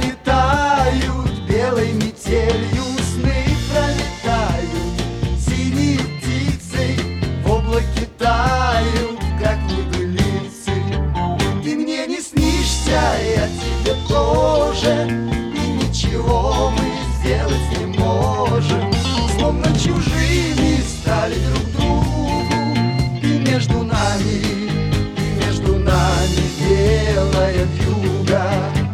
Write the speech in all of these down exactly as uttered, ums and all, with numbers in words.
пролетают белой метелью, сны пролетают синей птицей, в облаке тают, как небылицы. Ты мне не снишься, я тебе тоже, и ничего мы сделать не можем. Словно чужими стали друг другу, и между нами, и между нами белая вьюга.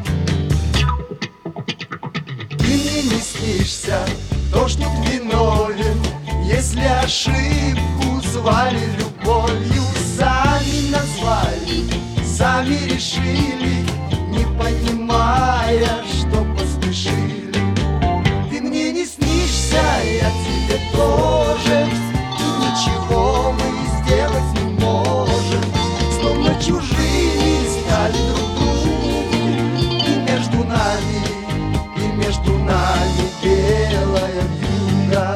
Ты мне не снишься, кто ж тут виновен, если ошибку звали любовью? Сами назвали, сами решили, не понимая, что поспешили. Ты мне не снишься, я тебе тоже, и ничего мы сделать не можем. Словно чужими стали друг другу, и между нами, и между нами белая вьюга.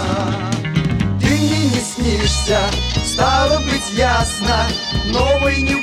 Ты мне не снишься, стало быть ясно, новой не